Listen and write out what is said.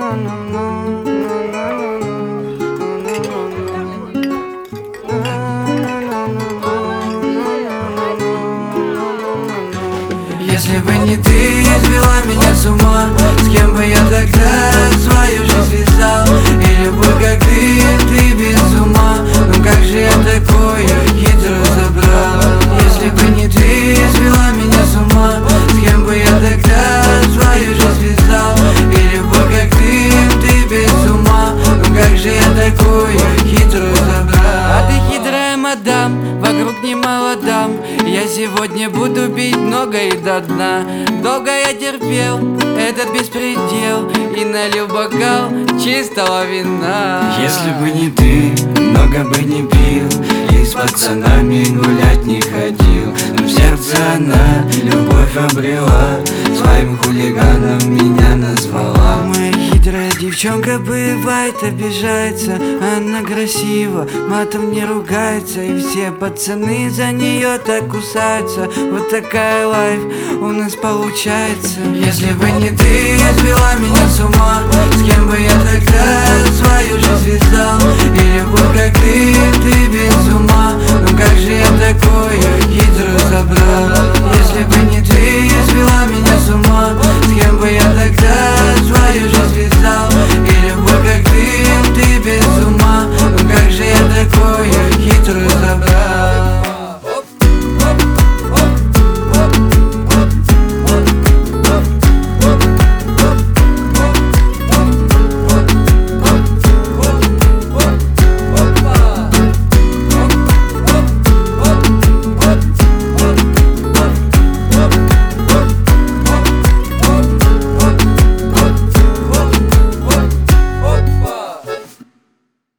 Если бы не ты, свела меня с ума, с кем бы я тогда свою жизнь связал? И любовь, как ты без ума, ну как же я такое хитро забрал? Если бы не ты, свела меня с ума, с кем бы я тогда свою жизнь связал? И любовь, как ты без ума, ну как же я такое хитро забрал? А ты хитрая мадам, вокруг немало дам. Я сегодня буду пить много и до дна. Долго я терпел этот беспредел и налил бокал чистого вина. Если бы не ты, много бы не пил и с пацанами гулять не ходил. Но в сердце она любовь обрела, своим хулиганом меня назвала. Моя хитрая девчонка бывает обижается, она красива, матом не ругается, и все пацаны за нее так кусаются. Вот такая лайф у нас получается. Если бы не ты, свела меня с ума, с кем бы я тогда свою жизнь связал? И любовь, как ты без ума, ну как же я такое хитро забрал? Если бы не ты, свела меня с ума, с кем бы я тогда